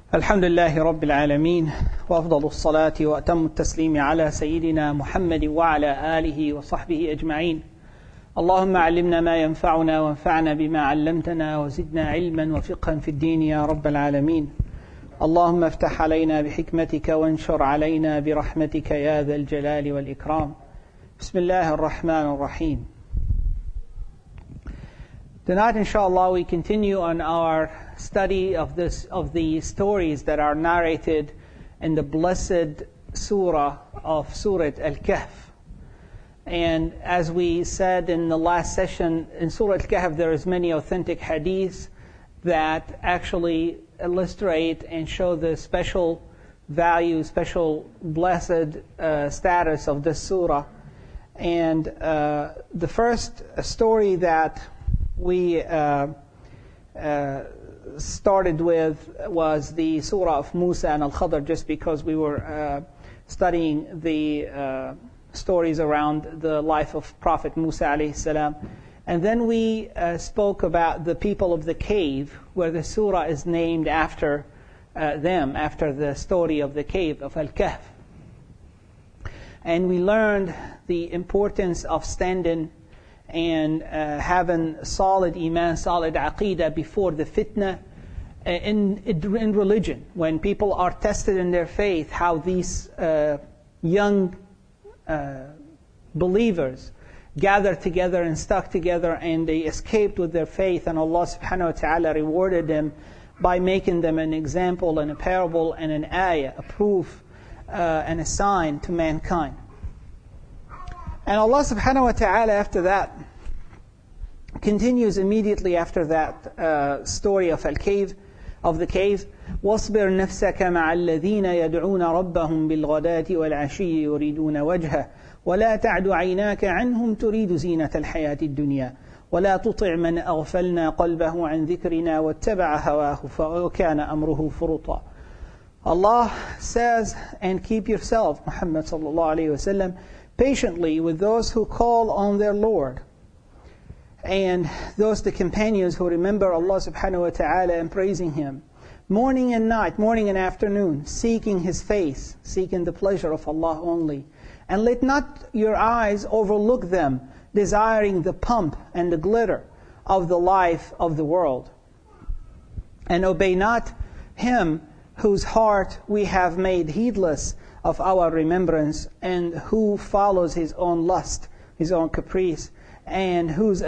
الحمد لله رب العالمين وأفضل الصلاة وأتم التسليم على سيدنا محمد وعلى آله وصحبه أجمعين. اللهم علمنا ما ينفعنا وانفعنا بما علمتنا وزدنا علما وفقها في الدين يا رب العالمين. اللهم افتح علينا بحكمتك وانشر علينا برحمتك يا ذا الجلال والإكرام. بسم الله الرحمن الرحيم. Tonight, inshallah, we continue on our study of the stories that are narrated in the blessed surah of Surah Al-Kahf. And as we said in the last session, in Surah Al-Kahf there is many authentic hadiths that actually illustrate and show the special value, special blessed status of this surah. And the first story that we started with was the surah of Musa and Al-Khadr, just because we were studying the stories around the life of Prophet Musa alayhi salam. And then we spoke about the people of the cave, where the surah is named after them, after the story of the cave of Al-Kahf. And we learned the importance of standing and having solid iman, solid aqeedah before the fitna in religion. When people are tested in their faith, how these young believers gathered together and stuck together, and they escaped with their faith, and Allah subhanahu wa ta'ala rewarded them by making them an example and a parable and an ayah, a proof and a sign to mankind. And Allah subhanahu wa ta'ala after that continues immediately after that story of the cave. وَاصْبِرْ نَفْسَكَ مَعَ الَّذِينَ يَدْعُونَ رَبَّهُمْ بِالْغَدَاةِ وَالْعَشِيِّ يُرِيدُونَ وَجْهَهُ وَلَا تَعْدُ عَيْنَاكَ عَنْهُمْ تُرِيدُ زِينَةَ الْحَيَاةِ الدُّنْيَا وَلَا تُطِعْ مَنْ أَغْفَلْنَا قَلْبَهُ عَنْ ذِكْرِنَا وَاتَّبَعَ هَوَاهُ فَكَانَ أَمْرُهُ فُرُطًا. Allah says, and keep yourself, Muhammad sallallahu alayhi wasallam, patiently with those who call on their Lord, and those the companions who remember Allah subhanahu wa ta'ala and praising Him morning and night, morning and afternoon, seeking His face, seeking the pleasure of Allah only. And let not your eyes overlook them, desiring the pomp and the glitter of the life of the world. And obey not him whose heart we have made heedless of our remembrance, and who follows his own lust, his own caprice, and whose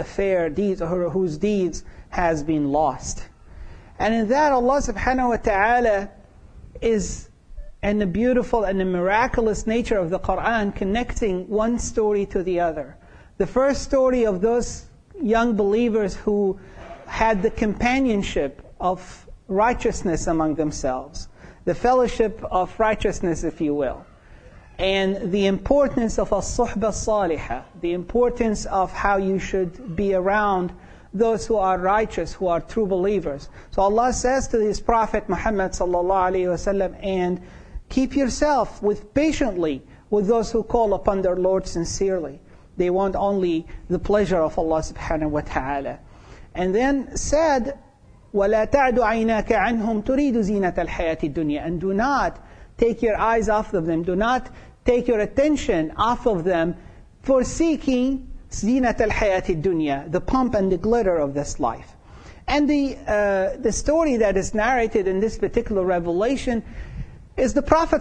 deeds has been lost. And in that, Allah subhanahu wa ta'ala is in the beautiful and the miraculous nature of the Quran, connecting one story to the other. The first story of those young believers who had the companionship of righteousness among themselves, the fellowship of righteousness, if you will, and the importance of as-suhbah as-salihah, the importance of how you should be around those who are righteous, who are true believers. So Allah says to His Prophet Muhammad sallallahu alaihi wasallam, and keep yourself patiently with those who call upon their Lord sincerely. They want only the pleasure of Allah subhanahu wa ta'ala. And then said, وَلَا تَعْدُ عَيْنَاكَ عَنْهُمْ تُرِيدُ زِينَةَ الْحَيَاةِ الدُّنْيَا. And do not take your eyes off of them, do not take your attention off of them for seeking زِينَةَ الْحَيَاةِ الدُّنْيَا, the pomp and the glitter of this life. And the story that is narrated in this particular revelation is the Prophet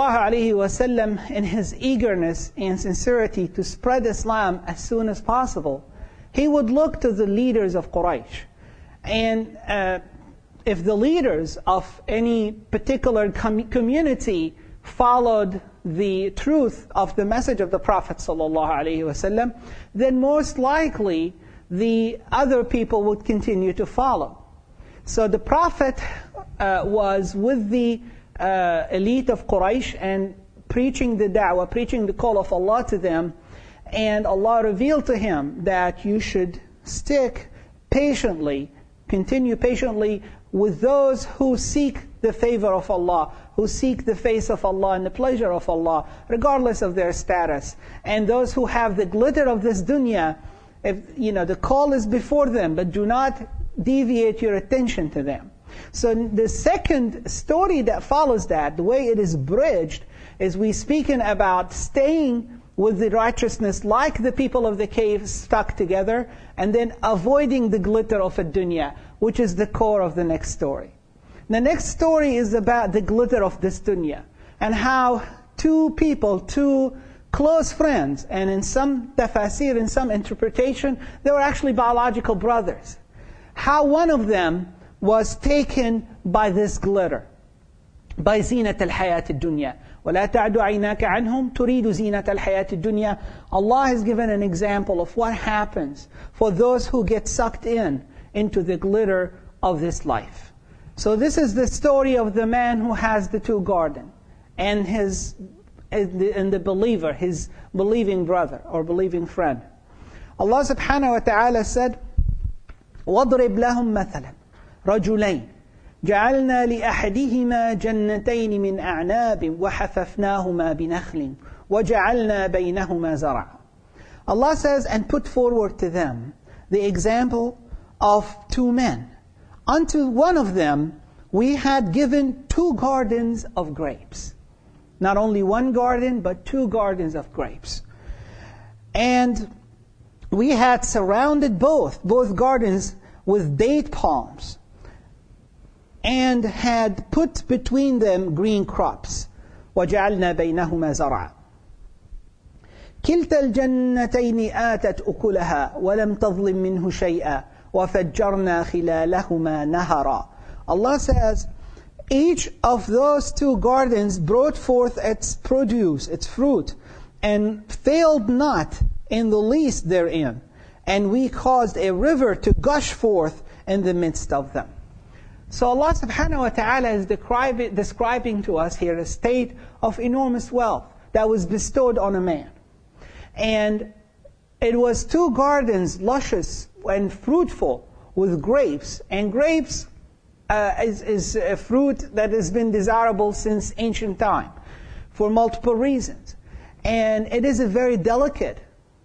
ﷺ in his eagerness and sincerity to spread Islam as soon as possible. He would look to the leaders of Quraysh. And if the leaders of any particular community followed the truth of the message of the Prophet ﷺ, then most likely the other people would continue to follow. So the Prophet was with the elite of Quraysh and preaching the da'wah, preaching the call of Allah to them, and Allah revealed to him that you should stick patiently, continue patiently with those who seek the favor of Allah, who seek the face of Allah and the pleasure of Allah, regardless of their status. And those who have the glitter of this dunya, if the call is before them, but do not deviate your attention to them. So the second story that follows that, the way it is bridged, is we speaking about staying with the righteousness like the people of the cave stuck together, and then avoiding the glitter of a dunya, which is the core of the next story. The next story is about the glitter of this dunya, and how two people, two close friends, and in some tafasir, in some interpretation, they were actually biological brothers. How one of them was taken by this glitter, by زينة الحياة الدنيا. وَلَا تَعْدُ عَيْنَاكَ عَنْهُمْ تُرِيدُ زِينَةَ الْحَيَاةِ الدُّنْيَا. Allah has given an example of what happens for those who get sucked into the glitter of this life. So this is the story of the man who has the two gardens, and the believer, his believing brother or believing friend. Allah subhanahu wa ta'ala said, وَاضْرِبْ لَهُمْ مَثَلًا رَجُلَيْنِ جعلنا لأحدهما جنتين من أعناب وحففناهما بنخل وجعلنا بينهما زرعا. Allah says, and put forward to them the example of two men. Unto one of them we had given two gardens of grapes. Not only one garden, but two gardens of grapes. And we had surrounded both gardens with date palms, and had put between them green crops. وَجَعَلْنَا بَيْنَهُمَا زَرْعًا. كِلْتَا الْجَنَّتَيْنِ آتَتْ أُكُلَهَا وَلَمْ تَظْلِمْ مِنْهُ شَيْئًا وَفَجَّرْنَا خِلَالَهُمَا نَهَرًا. Allah says, each of those two gardens brought forth its produce, its fruit, and failed not in the least therein. And we caused a river to gush forth in the midst of them. So Allah subhanahu wa ta'ala is describing to us here a state of enormous wealth that was bestowed on a man. And it was two gardens, luscious and fruitful, with grapes. And grapes is a fruit that has been desirable since ancient time for multiple reasons. And it is a very delicate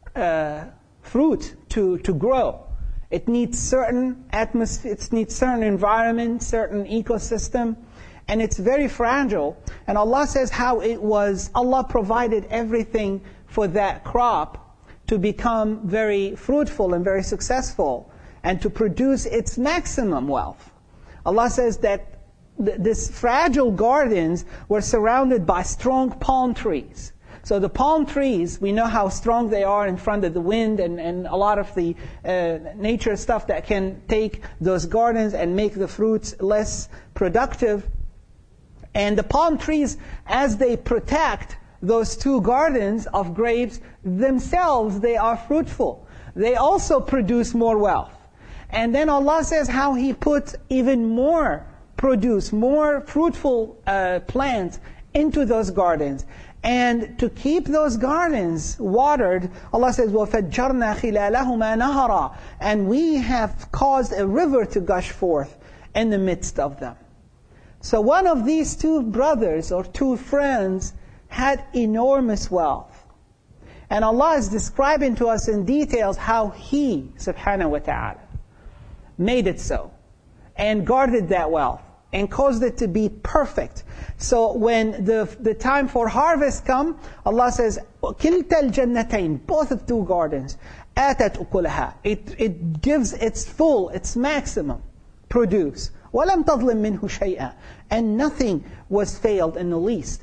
fruit to grow. It needs certain atmosphere, it needs certain environment, certain ecosystem, and it's very fragile. And Allah says how Allah provided everything for that crop to become very fruitful and very successful, and to produce its maximum wealth. Allah says that these fragile gardens were surrounded by strong palm trees. So the palm trees, we know how strong they are in front of the wind and a lot of the nature stuff that can take those gardens and make the fruits less productive. And the palm trees, as they protect those two gardens of grapes, themselves they are fruitful. They also produce more wealth. And then Allah says how He put even more produce, more fruitful plants into those gardens. And to keep those gardens watered, Allah says, وَفَجَّرْنَا خِلَالَهُمَا نَهَرًا. And we have caused a river to gush forth in the midst of them. So one of these two brothers or two friends had enormous wealth. And Allah is describing to us in details how He, subhanahu wa ta'ala, made it so, and guarded that wealth, and caused it to be perfect. So when the time for harvest come, Allah says, كِلْتَا الْجَنَّتَيْنِ, both of two gardens, آتَتْ أُكُلَهَا, it gives its full, its maximum produce. وَلَمْ تَظْلِمْ مِنْهُ شَيْئًا, and nothing was failed in the least.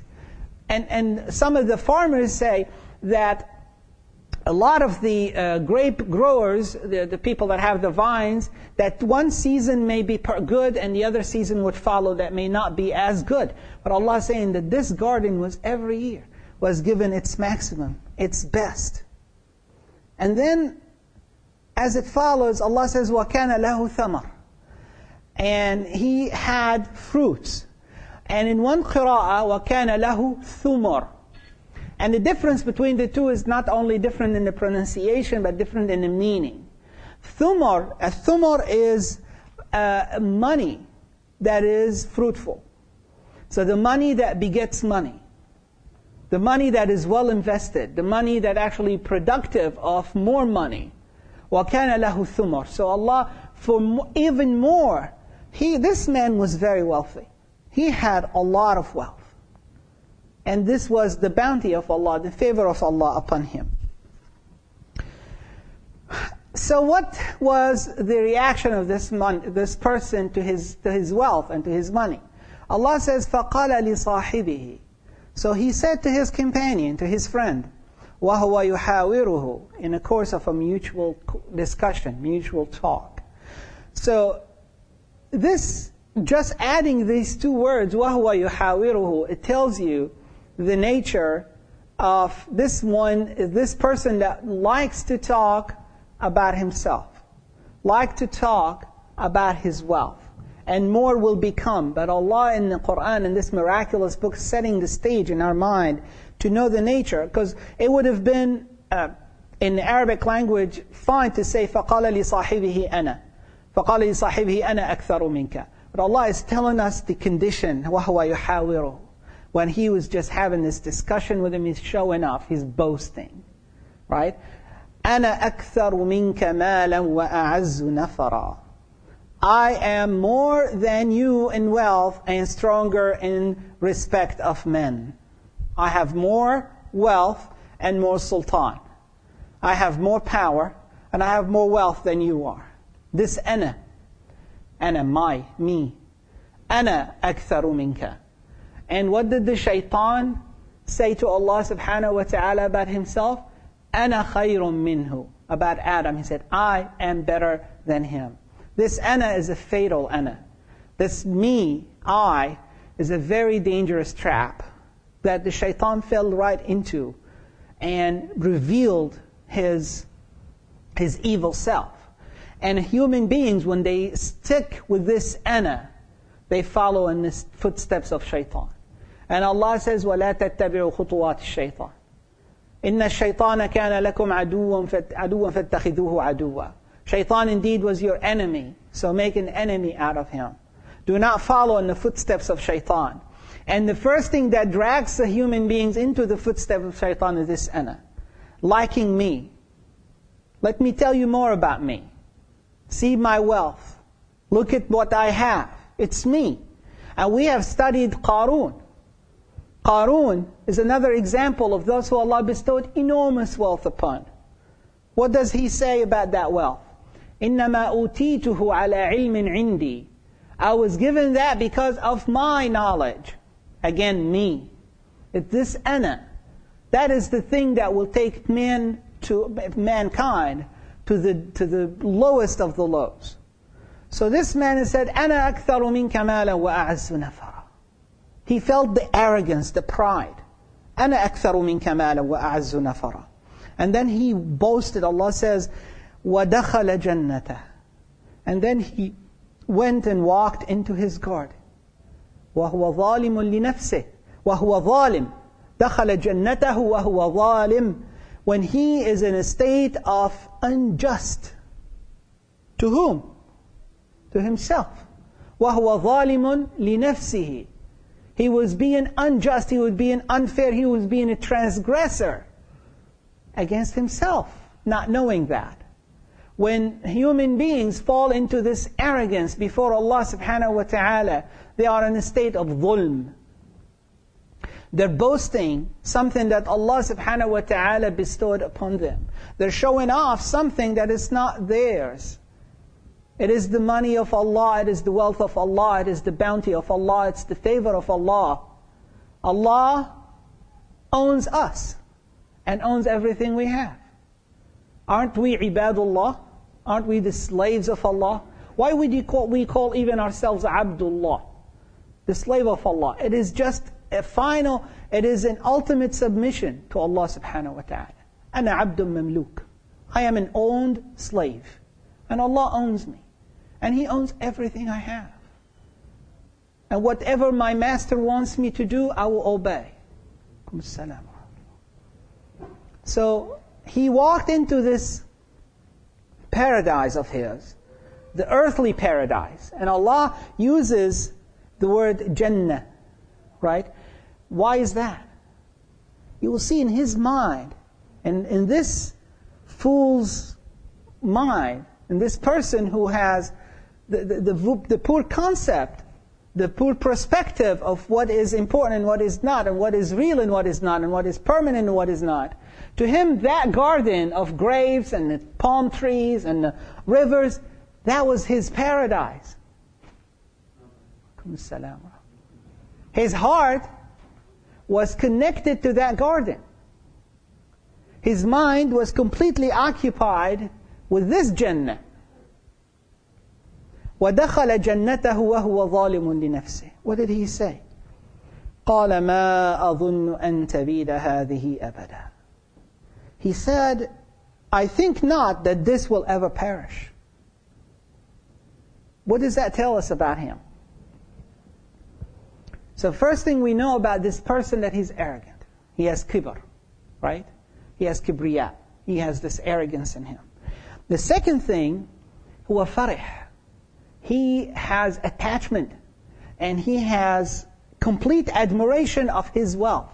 And some of the farmers say that a lot of the grape growers, the people that have the vines, that one season may be good and the other season would follow that may not be as good. But Allah is saying that this garden was every year, was given its maximum, its best. And then, as it follows, Allah says, وَكَانَ لَهُ ثَمَرٌ, and he had fruits. And in one qira'ah, وَكَانَ لَهُ ثُمَرٌ. And the difference between the two is not only different in the pronunciation, but different in the meaning. Thumar, a thumar is money that is fruitful. So the money that begets money. The money that is well invested. The money that actually productive of more money. وَكَانَ لَهُ ثُمَرٌ. So Allah, for even more, This man was very wealthy. He had a lot of wealth. And this was the bounty of Allah, the favor of Allah upon him. So what was the reaction of this person to his wealth and to his money? Allah says, فَقَالَ لِصَاحِبِهِ. So he said to his companion, to his friend, وَهُوَ يُحَاوِرُهُ, in a course of a mutual discussion, mutual talk. So this, just adding these two words, وَهُوَ يُحَاوِرُهُ, it tells you the nature of this person that likes to talk about himself, like to talk about his wealth. And more will become. But Allah in the Quran, in this miraculous book, setting the stage in our mind to know the nature. Because it would have been, in the Arabic language, fine to say, فَقَالَ لِصَاحِبِهِ أَنَا فَقَالَ لِصَاحِبِهِ أَنَا أَكْثَرُ مِنْكَ. But Allah is telling us the condition, وَهُوَ يُحَاوِرُهُ. When he was just having this discussion with him, he's showing off, he's boasting. Right? أَنَا أَكْثَرُ مِنْكَ مَالًا وَأَعَزُّ نَفَرًا. I am more than you in wealth and stronger in respect of men. I have more wealth and more sultan. I have more power and I have more wealth than you are. This أنا, me. أنا أكثر منك. And what did the shaitan say to Allah subhanahu wa ta'ala about himself? أنا خير منه. About Adam, he said, I am better than him. This ana is a fatal ana. This me, I, is a very dangerous trap that the shaitan fell right into and revealed his evil self. And human beings, when they stick with this ana, they follow in the footsteps of shaitan. And Allah says, وَلَا تَتَّبِعُوا خُطُوَاتِ الشَّيْطَانِ إِنَّ الشَّيْطَانَ كَانَ لَكُمْ عَدُوًا فَاتَّخِذُوهُ عَدُوًا. Shaitan indeed was your enemy, so make an enemy out of him. Do not follow in the footsteps of shaitan. And the first thing that drags the human beings into the footsteps of shaitan is this ana. Liking me. Let me tell you more about me. See my wealth. Look at what I have. It's me. And we have studied Qarun. Qarun is another example of those who Allah bestowed enormous wealth upon. What does he say about that wealth? إِنَّمَا أُوتِيتُهُ عَلَى عِلْمٍ عِنْدِي. I was given that because of my knowledge. Again, me. It's this ana. That is the thing that will take mankind to the lowest of the lows. So this man has said, أَنَا أَكْثَرُ مِنْكَ مَالًا وَأَعَزُّ نَفَرًا. He felt the arrogance, the pride. أَنَا أَكْثَرُ مِنْكَ مَالًا وَأَعَزُّ نَفَرًا. And then he boasted. Allah says, وَدَخَلَ جَنَّتَهُ. And then he went and walked into his garden. وَهُوَ ظَالِمٌ لِنَفْسِهِ. وَهُوَ ظَالِمٌ. دَخَلَ جَنَّتَهُ وَهُوَ ظَالِمٌ. When he is in a state of unjust. To whom? To himself. وَهُوَ ظَالِمٌ لِنَفْسِهِ. He was being unjust, he was being unfair, he was being a transgressor against himself, not knowing that. When human beings fall into this arrogance before Allah subhanahu wa ta'ala, they are in a state of dhulm. They're boasting something that Allah subhanahu wa ta'ala bestowed upon them. They're showing off something that is not theirs. It is the money of Allah, it is the wealth of Allah, it is the bounty of Allah, it's the favor of Allah. Allah owns us and owns everything we have. Aren't we ibadullah? Aren't we the slaves of Allah? Why would we call even ourselves Abdullah? The slave of Allah. It is just it is an ultimate submission to Allah subhanahu wa ta'ala. Ana abdun mamluk. I am an owned slave. And Allah owns me. And He owns everything I have. And whatever my master wants me to do, I will obey. So he walked into this paradise of his, the earthly paradise. And Allah uses the word Jannah, right? Why is that? You will see in his mind, and in this fool's mind, in this person who has the poor concept, the poor perspective of what is important and what is not, and what is real and what is not, and what is permanent and what is not. To him, that garden of grapes and the palm trees and the rivers, that was his paradise. His heart was connected to that garden. His mind was completely occupied with this Jannah. وَدَخَلَ جَنَّتَهُ وَهُوَ ظَالِمٌ لِنَفْسِهِ. What did he say? قَالَ مَا أَظُنُّ أَن تَبِيدَ هَذِهِ أَبَدًا. He said, I think not that this will ever perish. What does that tell us about him? So first thing we know about this person, that he's arrogant. He has kibr, right? He has kibriya. He has this arrogance in him. The second thing, huwa farih. He has attachment, and he has complete admiration of his wealth.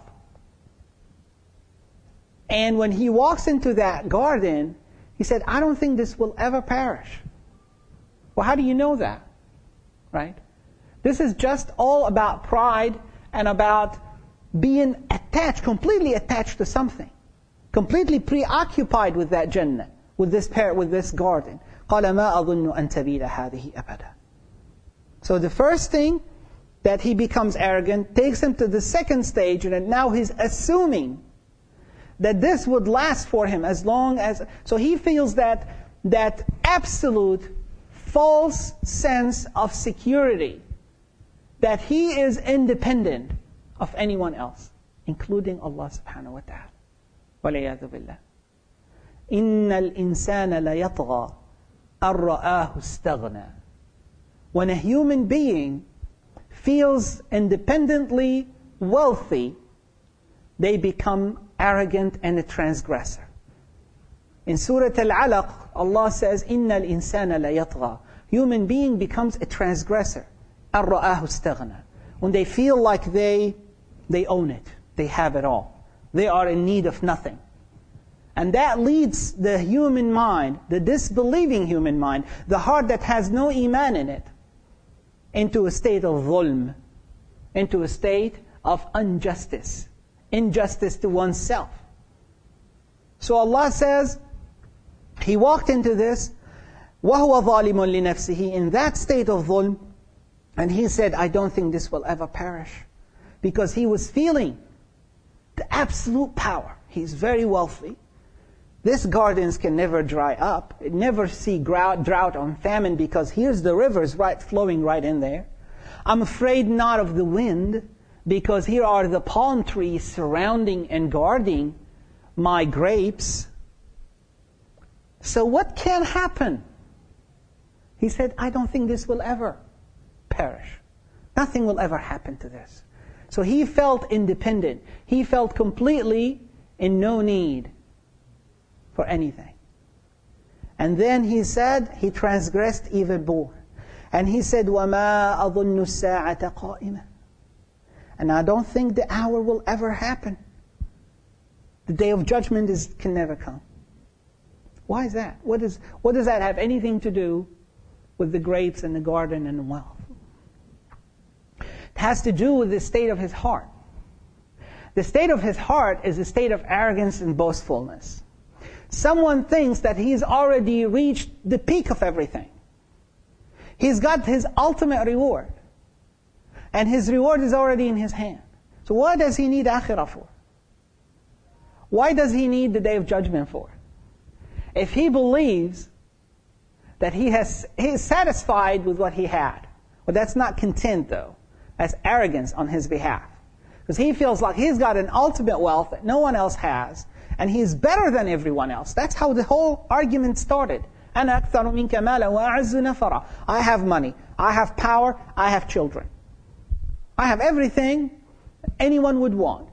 And when he walks into that garden, he said, I don't think this will ever perish. Well, how do you know that? Right? This is just all about pride and about being attached, completely attached to something. Completely preoccupied with that Jannah, with this garden. قَالَ مَا أَظُنُّ أَن تَبِيدَ هَذِهِ أَبَدًا. So the first thing, that he becomes arrogant, takes him to the second stage, and now he's assuming that this would last for him as long as... So he feels that absolute false sense of security, that he is independent of anyone else, including Allah subhanahu wa ta'ala. وَلِيَاذُ بِاللَّهِ. إِنَّ الْإِنسَانَ لَيَطْغَى أَن رَآهُ اسْتَغْنَى. When a human being feels independently wealthy, they become arrogant and a transgressor. In Surah Al-Alaq, Allah says, إِنَّ الْإِنسَانَ لَيَطْغَى. Human being becomes a transgressor. أَن رَآهُ اسْتَغْنَى. When they feel like they own it, they have it all. They are in need of nothing. And that leads the human mind, the disbelieving human mind, the heart that has no iman in it, into a state of dhulm, into a state of injustice to oneself. So Allah says, he walked into this, وَهُوَ ظَالِمٌ لِنَفْسِهِ, in that state of dhulm, and he said, I don't think this will ever perish. Because he was feeling the absolute power. He's very wealthy. These gardens can never dry up. It never see drought or famine, because here's the rivers flowing right in there. I'm afraid not of the wind, because here are the palm trees surrounding and guarding my grapes. So what can happen? He said, I don't think this will ever perish. Nothing will ever happen to this. So he felt independent. He felt completely in no need for anything. And then he said, he transgressed even more. And he said, وَمَا أَظُنُّ السَّاعَةَ قَائِمَةً. And I don't think the hour will ever happen. The day of judgment can never come. Why is that? What does that have anything to do with the grapes and the garden and the wealth? It has to do with the state of his heart. The state of his heart is a state of arrogance and boastfulness. Someone thinks that he's already reached the peak of everything. He's got his ultimate reward. And his reward is already in his hand. So what does he need akhirah for? Why does he need the day of judgment for? If he believes that he is satisfied with what he had, well, that's not content though. That's arrogance on his behalf. Because he feels like he's got an ultimate wealth that no one else has, and he's better than everyone else. That's how the whole argument started. أَنَا أَكْثَرُ مِنْكَ مَالًا وَأَعَزُّ نَفَرًا. I have money, I have power, I have children. I have everything anyone would want.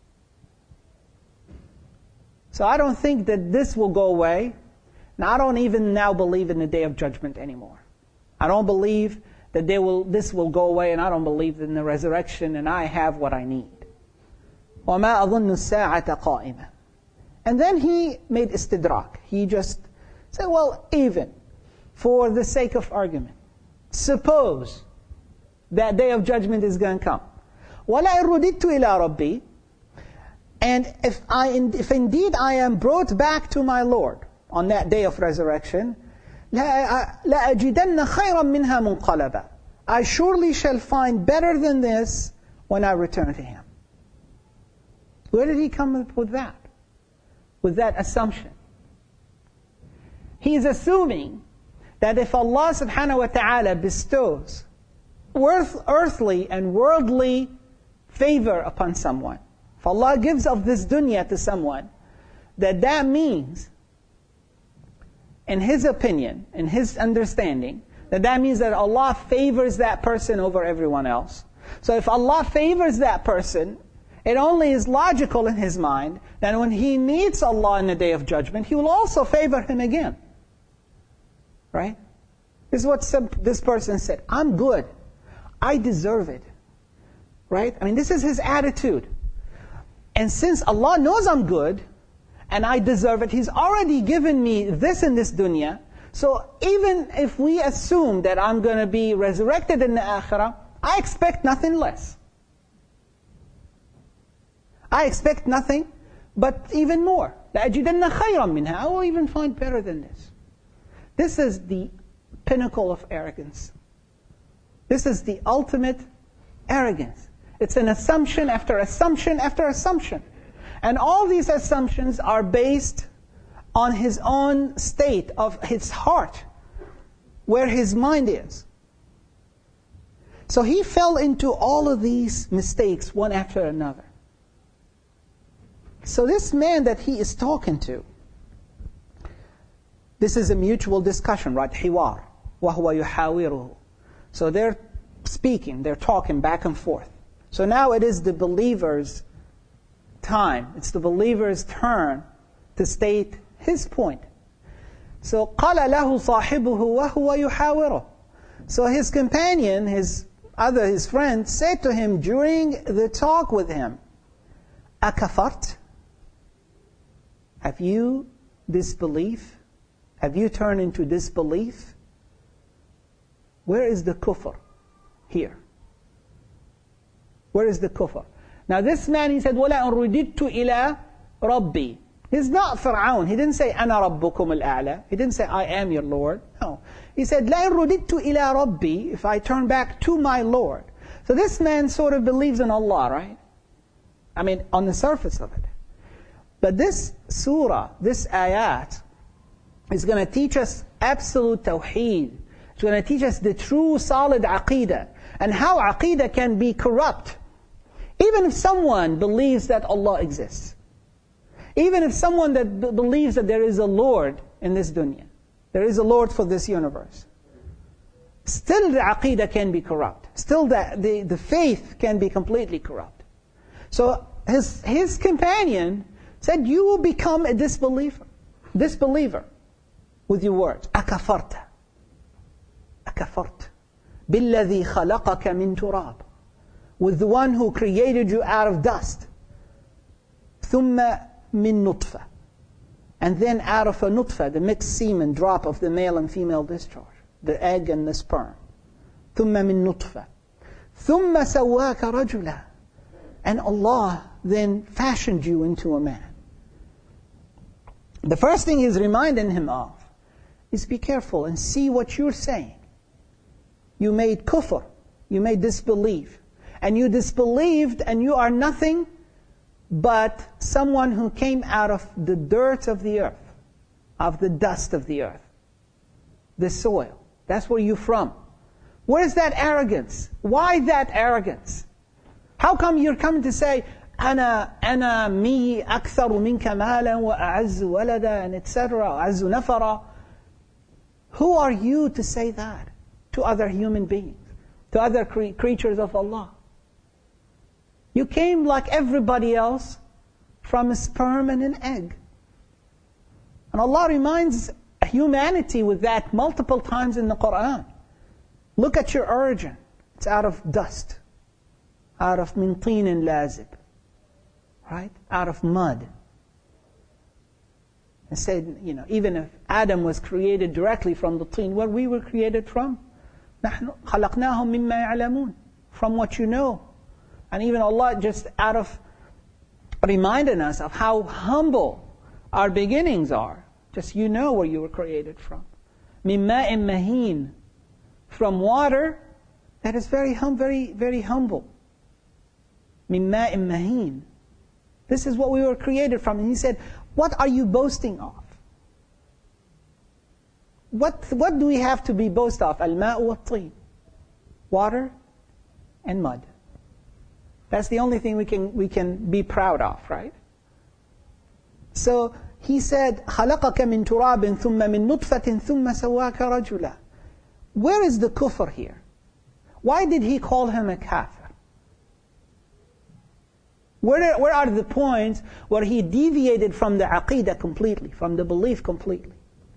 So I don't think that this will go away. Now, I don't even now believe in the day of judgment anymore. I don't believe that this will go away, and I don't believe in the resurrection, and I have what I need. وَمَا أَظُنُّ السَّاعَةَ قَائِمَةً. And then he made istidrak. He just said, well, even for the sake of argument, suppose that day of judgment is going to come. وَلَئِن رُدِدتُّ إِلَىٰ رَبِّي, and if indeed I am brought back to my Lord on that day of resurrection, لَأَجِدَنَّ خَيْرًا مِنْهَا مُنْقَلَبًا, I surely shall find better than this when I return to Him. Where did he come up with that? With that assumption? He is assuming that if Allah subhanahu wa ta'ala bestows earthly and worldly favor upon someone, if Allah gives of this dunya to someone, that means, in his opinion, in his understanding, that means that Allah favors that person over everyone else. So if Allah favors that person, it only is logical in his mind that when he meets Allah in the day of judgment, He will also favor him again. Right? This is what this person said. I'm good. I deserve it. Right? I mean, this is his attitude. And since Allah knows I'm good, and I deserve it, He's already given me this in this dunya. So even if we assume that I'm going to be resurrected in the akhirah, I expect nothing less. I expect nothing but even more. لَأَجِدَنَّ خَيْرًا مِنْهَا, I will even find better than this. This is the pinnacle of arrogance. This is the ultimate arrogance. It's an assumption after assumption after assumption. And all these assumptions are based on his own state of his heart, where his mind is. So he fell into all of these mistakes one after another. So this man that he is talking to, this is a mutual discussion, right? حوار. وَهُوَ يُحَاوِرُهُ. So they're speaking, they're talking back and forth. So now it is the believer's time. It's the believer's turn to state his point. So قَالَ لَهُ صَاحِبُهُ وَهُوَ يُحَاوِرُهُ. So his companion, his friend, said to him during the talk with him, أَكَفَرْتَ? Have you disbelief? Have you turned into disbelief? Where is the kufr here? Where is the kufr? Now this man, he said, وَلَا أَنْرُدِدْتُ إِلَىٰ رَبِّي. He's not Fir'aun. He didn't say, أَنَا رَبُّكُمُ الْأَعْلَى. He didn't say, I am your Lord. No. He said, لَا أَنْرُدِدْتُ إِلَىٰ رَبِّي, if I turn back to my Lord. So this man sort of believes in Allah, right? I mean, on the surface of it. But this surah, this ayat, is going to teach us absolute tawheed. It's going to teach us the true solid aqeedah, and how aqeedah can be corrupt. Even if someone believes that Allah exists. Even if someone that believes that there is a Lord in this dunya. There is a Lord for this universe. Still the aqeedah can be corrupt. Still the faith can be completely corrupt. So his companion said, you will become a disbeliever with your words. أَكَفَرْتَ أَكَفَرْتَ بِالَّذِي خَلَقَكَ مِنْ تُرَابٍ, with the one who created you out of dust. ثُمَّ مِنْ نُطْفَةٍ, and then out of a nutfa, the mixed semen drop of the male and female discharge, the egg and the sperm. ثُمَّ مِنْ نُطْفَةٍ ثُمَّ سَوَّاكَ رَجُلًا, and Allah then fashioned you into a man. The first thing He's reminding him of is be careful and see what you're saying. You made kufr, you made disbelief, and you disbelieved, and you are nothing but someone who came out of the dirt of the earth, of the dust of the earth, the soil. That's where you're from. Where's that arrogance? Why that arrogance? How come you're coming to say, أنا مي أكثر منك مالا وأعز ولدا, and etc., أعز نفرا? Who are you to say that to other human beings, to other creatures of Allah? You came like everybody else from a sperm and an egg. And Allah reminds humanity with that multiple times in the Quran. Look at your origin. It's out of dust. Out of min teenin lazib. Right? Out of mud. And said, even if Adam was created directly from the teen, where we were created from? نحن خلقناهم مما يعلمون, from what you know. And even Allah just out of reminding us of how humble our beginnings are. Just you know where you were created from. مِن مَاءٍ مَهِينٍ, from water that is very humble. مِن مَاءٍ مَهِينٍ. This is what we were created from. And He said, what are you boasting of? What do we have to be boast of? Al-ma'u wa-t-tin. Water and mud. That's the only thing we can be proud of, right? So He said, خَلَقَكَ مِن تُرَابٍ ثُمَّ مِن نُطْفَةٍ ثُمَّ سَوَّاكَ رَجُلًا. Where is the kufr here? Why did He call him a kafir? Where are the points where He deviated from the aqidah completely, from the belief completely?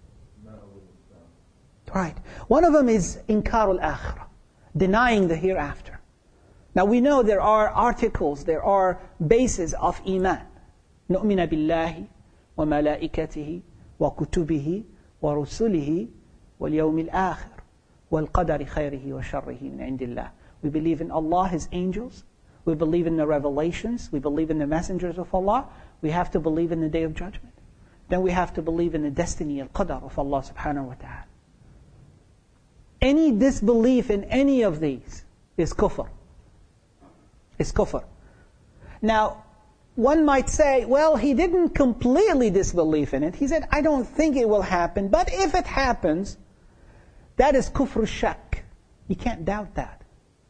Right. One of them is inkar al-akhirah, denying the hereafter. Now we know there are articles, there are bases of iman. نؤمن بالله وملائكته وكتبه ورسله واليوم الآخر والقدر خيره وشره من عند الله. We believe in Allah, His angels. We believe in the revelations. We believe in the messengers of Allah. We have to believe in the Day of Judgment. Then we have to believe in the destiny, al-qadar of Allah subhanahu wa ta'ala. Any disbelief in any of these is kufr. Is kufr. Now, one might say, well, he didn't completely disbelieve in it. He said, I don't think it will happen, but if it happens, that is kufr shak. You can't doubt that.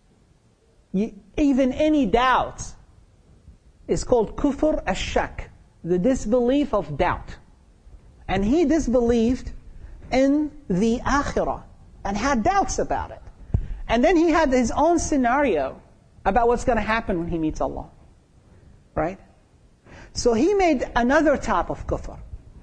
Even any doubts is called kufr ash-shak, the disbelief of doubt. And he disbelieved in the akhirah and had doubts about it. And then he had his own scenario about what's going to happen when he meets Allah. Right? So he made another type of kufr.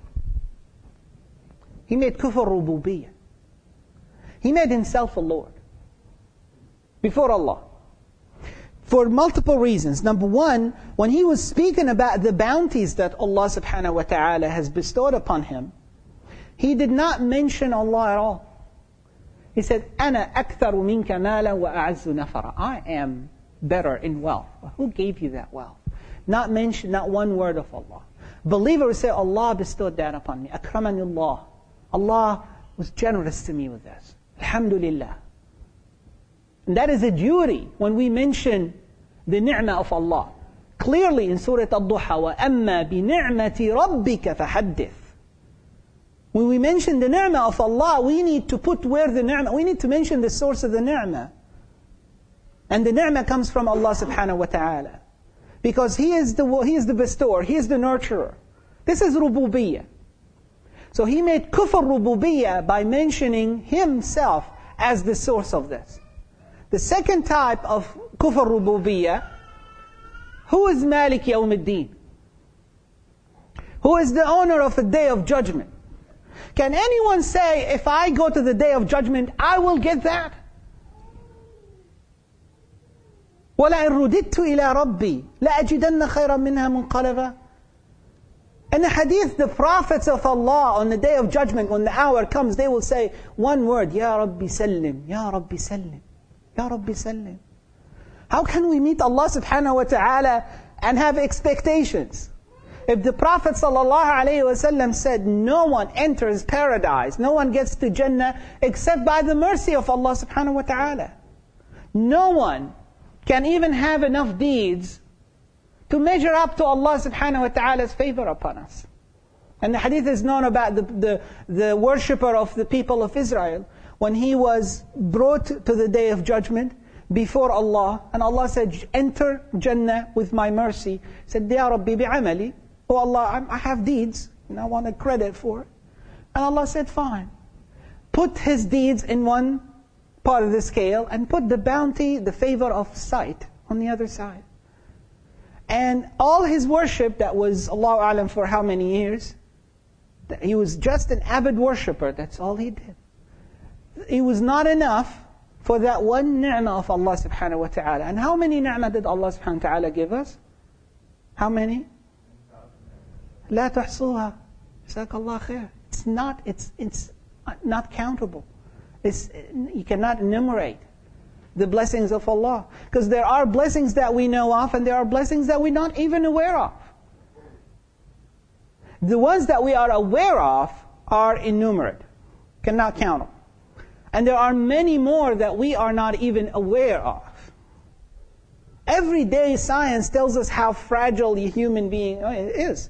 He made kufr rububiyyah. He made himself a Lord before Allah. For multiple reasons. Number one, when he was speaking about the bounties that Allah subhanahu wa ta'ala has bestowed upon him, he did not mention Allah at all. He said, أَنَا أَكْثَرُ مِنْكَ مَالًا وَأَعَزُّ نَفَرًا. I am better in wealth. Who gave you that wealth? Not mention, not one word of Allah. Believers say, Allah bestowed that upon me. أَكْرَمَنِ اللَّهِ. Allah was generous to me with this. Alhamdulillah. And that is a duty when we mention the ni'mah of Allah. Clearly in Surah Al-Duha, وَأَمَّا بِنِعْمَةِ رَبِّكَ فَحَدِّثْ. When we mention the ni'mah of Allah, we need to put where the ni'mah, we need to mention the source of the ni'mah. And the ni'mah comes from Allah subhanahu wa ta'ala. Because He is the bestower, He is the nurturer. This is rububiyyah. So He made kufr rububiyyah by mentioning Himself as the source of this. The second type of kufr rububiyyah, who is Malik Yawm al-Din? Who is the owner of the Day of Judgment? Can anyone say, if I go to the Day of Judgment, I will get that? وَلَئِن رُدِدْتُ إِلَىٰ رَبِّي لَأَجِدَنَّ خَيْرًا مِنْهَا مُنْقَلَبًا. In the hadith, the prophets of Allah on the Day of Judgment, when the hour comes, they will say one word, Ya Rabbi Sallim, Ya Rabbi Sallim, Ya Rabbi Sallim. How can we meet Allah subhanahu wa ta'ala and have expectations? If the Prophet ﷺ said, no one enters paradise, no one gets to Jannah except by the mercy of Allah subhanahu wa ta'ala. No one can even have enough deeds to measure up to Allah subhanahu wa ta'ala's favor upon us. And the hadith is known about the worshipper of the people of Israel, when he was brought to the Day of Judgment before Allah, and Allah said, enter Jannah with my mercy. He said, Ya Rabbi bi'amali. Oh Allah, I have deeds, and I want a credit for it. And Allah said, fine. Put his deeds in one part of the scale, and put the bounty, the favor of sight on the other side. And all his worship, that was, Allahu A'lam for how many years, he was just an avid worshipper, that's all he did. It was not enough for that one ni'mah of Allah subhanahu wa ta'ala. And how many ni'mah did Allah subhanahu wa ta'ala give us? How many? لا تحصوها. جزاك الله خير. It's not countable. You cannot enumerate the blessings of Allah. Because there are blessings that we know of and there are blessings that we're not even aware of. The ones that we are aware of are innumerate. Cannot count them. And there are many more that we are not even aware of. Every day science tells us how fragile a human being is.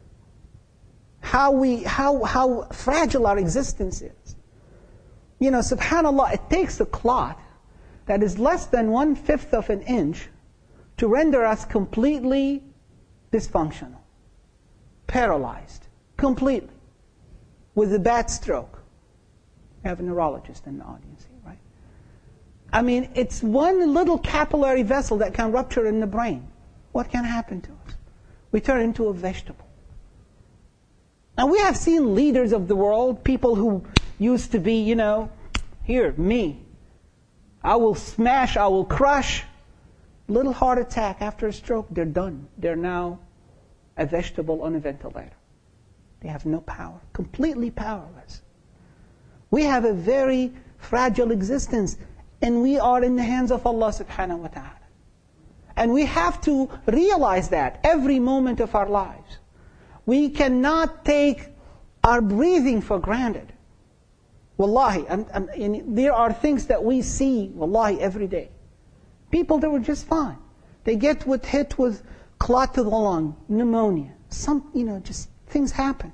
How fragile our existence is. Subhanallah, it takes a clot that is less than 1/5 of an inch to render us completely dysfunctional, paralyzed, completely, with a bad stroke. We have a neurologist in the audience here, right? I mean, it's one little capillary vessel that can rupture in the brain. What can happen to us? We turn into a vegetable. And we have seen leaders of the world, people who used to be, here, me. I will smash, I will crush. Little heart attack after a stroke, they're done. They're now a vegetable on a ventilator. They have no power, completely powerless. We have a very fragile existence, and we are in the hands of Allah subhanahu wa ta'ala. And we have to realize that every moment of our lives. We cannot take our breathing for granted. Wallahi, and there are things that we see, wallahi, every day. People that were just fine. They get hit with clot to the lung, pneumonia. Just things happen.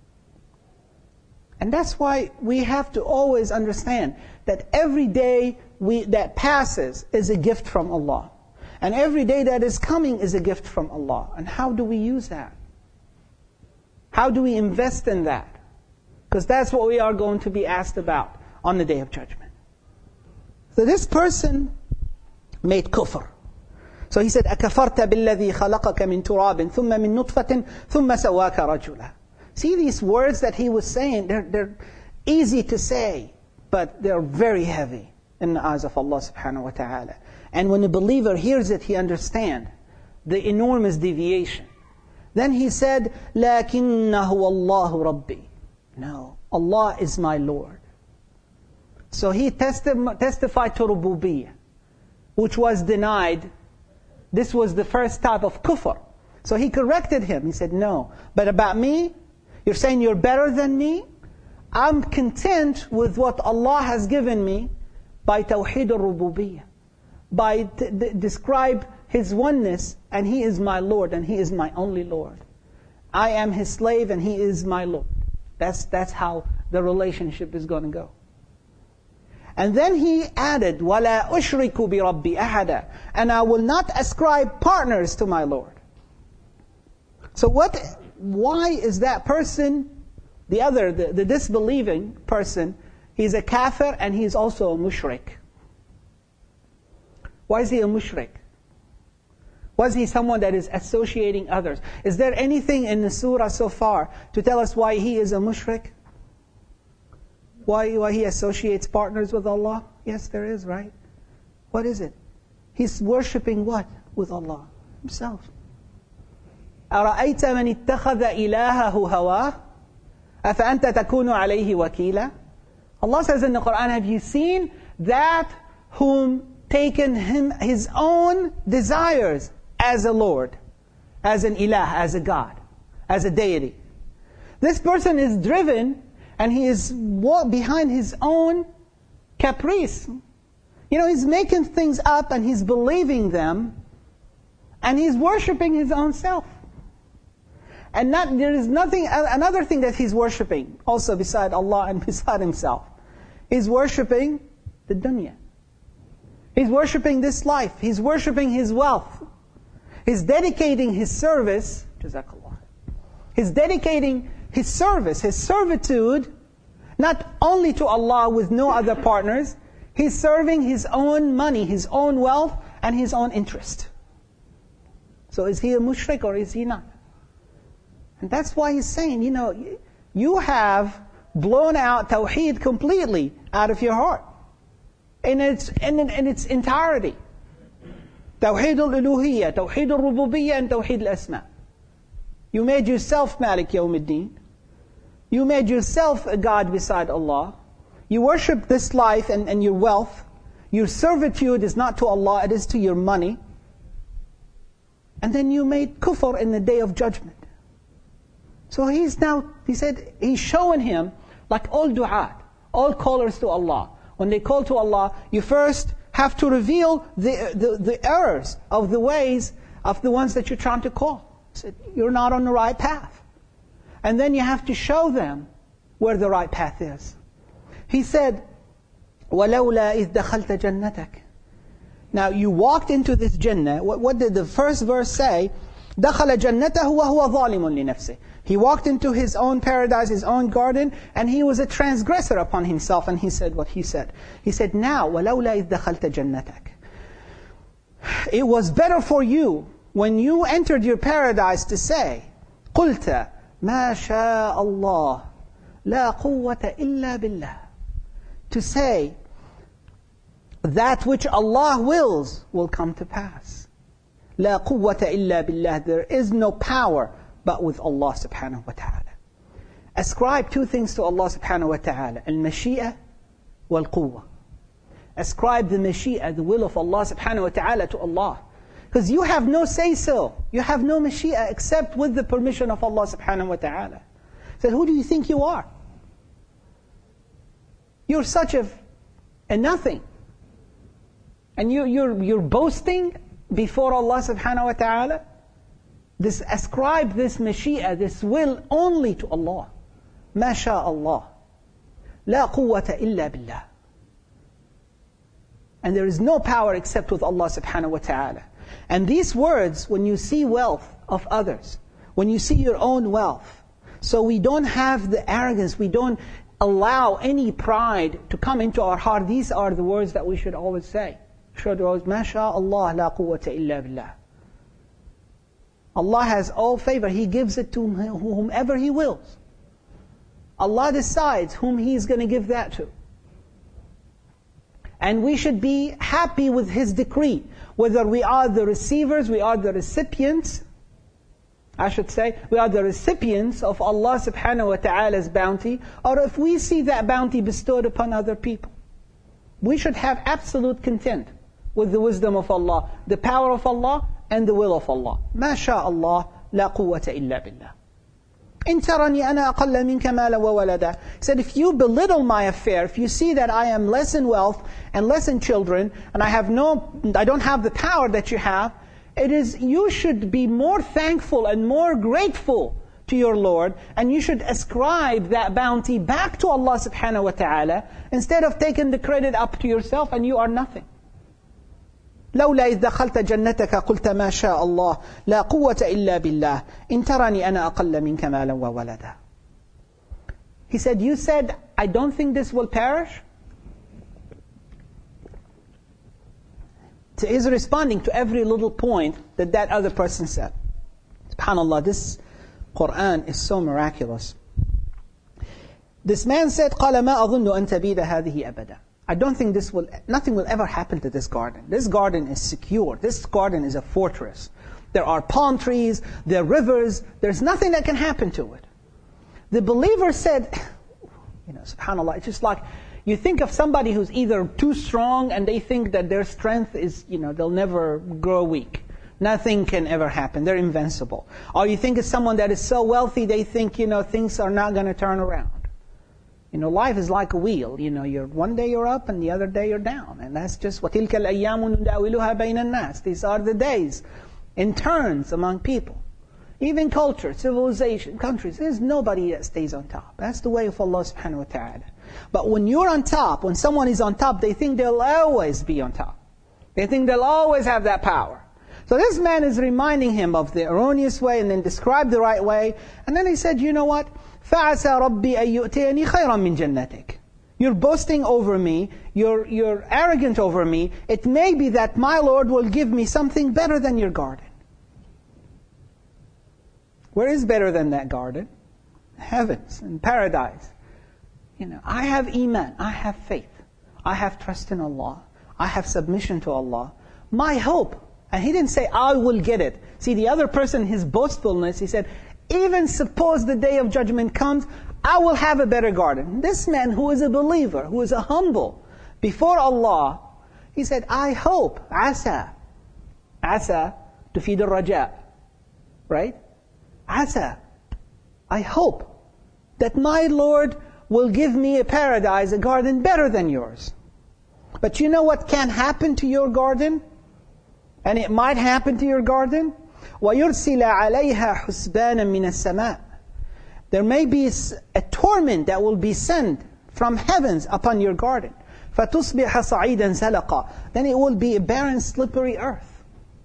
And that's why we have to always understand that every day that passes is a gift from Allah. And every day that is coming is a gift from Allah. And how do we use that? How do we invest in that? Because that's what we are going to be asked about on the Day of Judgment. So this person made kufr. So he said, أَكَفَرْتَ بِالَّذِي خَلَقَكَ مِنْ تُرَابٍ ثُمَّ مِنْ نُطْفَةٍ ثُمَّ سَوَّاكَ رَجُلًا. See these words that he was saying, they're easy to say, but they're very heavy in the eyes of Allah subhanahu wa ta'ala. And when a believer hears it, he understands the enormous deviation. Then he said, لَكِنَّهُ اللَّهُ رَبِّي. No, Allah is my Lord. So he testified to rububiyyah, which was denied. This was the first type of kufr. So he corrected him. He said, no, but about me, you're saying you're better than me? I'm content with what Allah has given me by tawheed al-rububiyyah, by describe His oneness, and He is my Lord, and He is my only Lord. I am His slave, and He is my Lord. That's how the relationship is going to go. And then he added, وَلَا أُشْرِكُ بِرَبِّي أَحَدًا. And I will not ascribe partners to my Lord. So why is that person, the disbelieving person, he's a kafir and he's also a mushrik? Why is he a mushrik? Was he someone that is associating others? Is there anything in the surah so far to tell us why he is a mushrik? Why he associates partners with Allah? Yes, there is, right? What is it? He's worshipping what? With Allah Himself. أَرَأَيْتَ مَنِ اتَّخَذَ إِلَهَهُ هَوَاهُ أَفَأَنْتَ تَكُونُ عَلَيْهِ وَكِيلًا. Allah says in the Quran, have you seen that whom taken his own desires as a Lord, as an ilah, as a God, as a deity? This person is driven and he is behind his own caprice. He's making things up and he's believing them and he's worshipping his own self. And there is nothing, another thing that he's worshipping also beside Allah and beside himself. He's worshipping the dunya. He's worshipping this life. He's worshipping his wealth. He's dedicating his service, Jazakallah. He's dedicating his service, his servitude, not only to Allah with no other partners. He's serving his own money, his own wealth, and his own interest. So is he a mushrik or is he not? And that's why he's saying, you have blown out tawheed completely out of your heart. In its entirety. Tawheed al-uluhiyyah, Tawheed al-rububiyyah, and Tawheed al-asma. You made yourself Malik Yawmiddin. You made yourself a God beside Allah. You worship this life and your wealth. Your servitude is not to Allah, it is to your money. And then you made kufr in the day of judgment. So he said, he's showing him, like all du'at, all callers to Allah. When they call to Allah, you first have to reveal the errors of the ways of the ones that you're trying to call. He said, you're not on the right path. And then you have to show them where the right path is. He said, وَلَوْلَا إِذْ دَخَلْتَ جَنَّتَكَ. Now you walked into this Jannah. What did the first verse say? دَخَلَ جَنَّتَهُ وَهُوَ ظَالِمٌ لِنَفْسِهِ. He walked into his own paradise, his own garden, and he was a transgressor upon himself, and he said what he said. He said, now, وَلَوْلَا إِذْ دَخَلْتَ جَنَّتَكَ. It was better for you, when you entered your paradise, to say, قُلْتَ مَا شَاءَ اللَّهُ لَا قُوَّةَ إِلَّا بِاللَّهِ. To say, that which Allah wills will come to pass. لَا قُوَّةَ إِلَّا بِاللَّهِ. There is no power but with Allah subhanahu wa ta'ala. Ascribe two things to Allah subhanahu wa ta'ala. Al-mashi'ah wal-quwwah. Ascribe the mashi'ah, the will of Allah subhanahu wa ta'ala, to Allah. Because you have no say-so. You have no mashi'ah except with the permission of Allah subhanahu wa ta'ala. So who do you think you are? You're such a nothing. And you're boasting before Allah subhanahu wa ta'ala. Ascribe this mashi'ah, this will, only to Allah. Ma sha Allah. La quwwata illa billah. And there is no power except with Allah subhanahu wa ta'ala. And these words, when you see wealth of others, when you see your own wealth, so we don't have the arrogance, we don't allow any pride to come into our heart. These are the words that we should always say. Should always, Ma sha Allah, la quwwata illa billah. Allah has all favor. He gives it to whomever He wills. Allah decides whom He's going to give that to. And we should be happy with His decree. Whether we are the receivers, we are the recipients, I should say, we are the recipients of Allah subhanahu wa ta'ala's bounty, or if we see that bounty bestowed upon other people. We should have absolute content with the wisdom of Allah, the power of Allah, and the will of Allah. ما شاء الله لا قوة إلا بالله. إن ترني أنا أقل منك مالا وولدا. He said, if you belittle my affair, if you see that I am less in wealth and less in children, and I don't have the power that you have, you should be more thankful and more grateful to your Lord, and you should ascribe that bounty back to Allah subhanahu wa ta'ala, instead of taking the credit up to yourself and you are nothing. لولا إذ دخلت جنتك قلت ما شاء الله لا قوة إلا بالله إن ترني أنا أقل منك مالا وولدا. He said, you said, I don't think this will perish? So he's responding to every little point that other person said. SubhanAllah, this Quran is so miraculous. This man said, قال ما أظن أن تبيد هذه أبدا. I don't think nothing will ever happen to this garden. This garden is secure. This garden is a fortress. There are palm trees, there are rivers, there's nothing that can happen to it. The believer said, subhanAllah, it's just like, you think of somebody who's either too strong and they think that their strength is, they'll never grow weak. Nothing can ever happen. They're invincible. Or you think of someone that is so wealthy, they think, things are not going to turn around. Life is like a wheel. One day you're up and the other day you're down. And that's just وَتِلْكَ الْأَيَّامُ نُدَاوِلُهَا بَيْنَ النَّاسِ. These are the days in turns among people. Even culture, civilization, countries, there's nobody that stays on top. That's the way of Allah subhanahu wa ta'ala. But when you're on top, when someone is on top, they think they'll always be on top. They think they'll always have that power. So this man is reminding him of the erroneous way and then described the right way. And then he said, you know what? فَعَسَى رَبِّي أَن يُؤْتِيَنِي خَيْرًا مِنْ جَنَّتِكَ. You're boasting over me, you're arrogant over me. It may be that my Lord will give me something better than your garden. Where is better than that garden? Heavens and paradise. I have iman, I have faith, I have trust in Allah, I have submission to Allah. My hope, and he didn't say, I will get it. See, the other person, his boastfulness, he said, even suppose the day of judgment comes, I will have a better garden. This man who is a believer, who is a humble before Allah, he said, I hope, asa تفيد الرجاء, right? Asa, I hope that my Lord will give me a paradise, a garden better than yours. But you know what can happen to your garden? And it might happen to your garden? وَيُرْسِلَ عَلَيْهَا حُسْبَانًا مِنَ السَّمَاءِ. There may be a torment that will be sent from heavens upon your garden. فَتُصْبِحَ صَعِيدًا زَلَقًا. Then it will be a barren, slippery earth.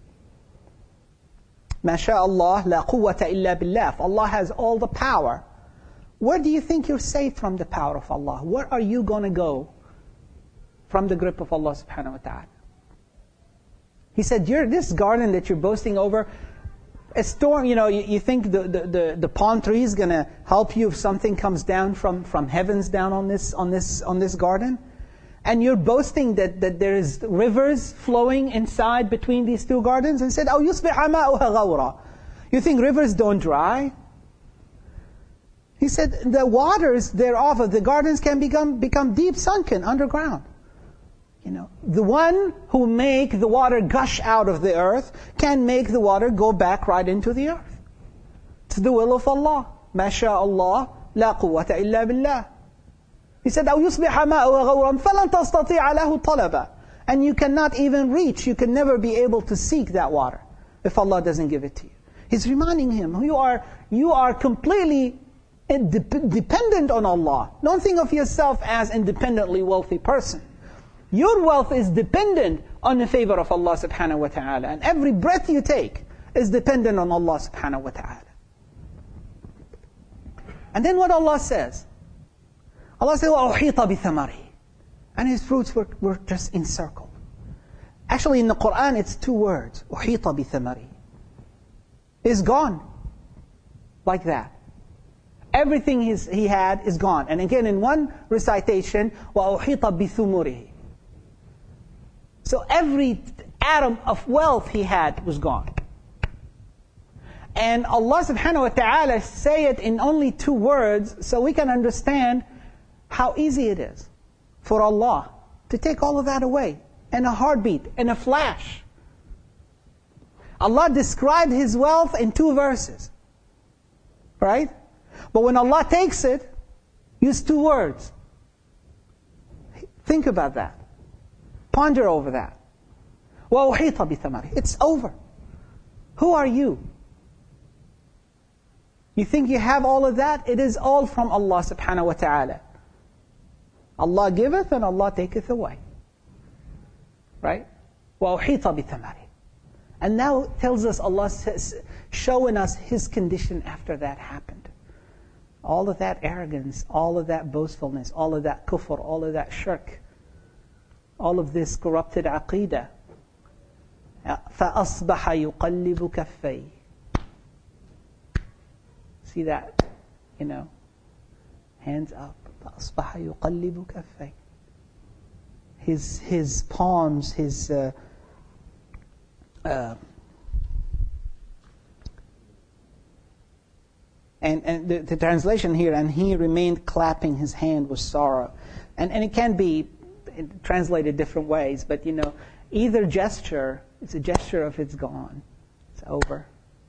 مَا شَاءَ اللَّهُ لَا قُوَّةَ إِلَّا بِاللَّهِ. If Allah has all the power, where do you think you're safe from the power of Allah? Where are you going to go from the grip of Allah subhanahu wa ta'ala? He said, this garden that you're boasting over, a storm, you think the palm tree is going to help you if something comes down from heavens down on this garden? And you're boasting that there is rivers flowing inside between these two gardens? And said, أَوْ يُصْبِحَ مَاؤُهَا غَوْرًا. You think rivers don't dry? He said, the waters thereof of the gardens can become deep sunken underground. The one who make the water gush out of the earth can make the water go back right into the earth. It's the will of Allah. مَا شَاءَ اللَّهُ لَا قُوَّةَ إِلَّا بِاللَّهِ. He said, أَوْ يُصْبِحَ مَاؤُهَا غَوْرًا فَلَنْ تَسْتَطِيعَ لَهُ طَلَبًا. And you cannot even reach, you can never be able to seek that water if Allah doesn't give it to you. He's reminding him, you are completely dependent on Allah. Don't think of yourself as independently wealthy person. Your wealth is dependent on the favor of Allah subhanahu wa ta'ala. And every breath you take is dependent on Allah subhanahu wa ta'ala. And then what Allah says? Allah says, وَأُحِيطَ بِثَمَرِهِ. And his fruits were just encircled. Actually in the Quran it's two words. أُحِيطَ بِثَمَرِهِ. It's gone. Like that. Everything he had is gone. And again in one recitation, وَأُحِيطَ بِثُمُرِهِ. So every atom of wealth he had was gone. And Allah subhanahu wa ta'ala say it in only two words so we can understand how easy it is for Allah to take all of that away in a heartbeat, in a flash. Allah described His wealth in two verses. Right? But when Allah takes it, use two words. Think about that. Ponder over that. وَأُحِيطَ بِثَمَرِهِ. It's over. Who are you? You think you have all of that? It is all from Allah subhanahu wa ta'ala. Allah giveth and Allah taketh away. Right? وَأُحِيطَ بِثَمَرِهِ. And now tells us, Allah says, showing us His condition after that happened. All of that arrogance, all of that boastfulness, all of that kufr, all of that shirk, all of this corrupted aqidah. فَأَصْبَحَ يُقَلِّبُ كَفَّيْهِ. See that? Hands up. فَأَصْبَحَ يُقَلِّبُ كَفَّيْهِ. His palms, his and the translation here, and he remained clapping his hand with sorrow. And it can be translated different ways, but either gesture, it's a gesture of it's gone. It's over.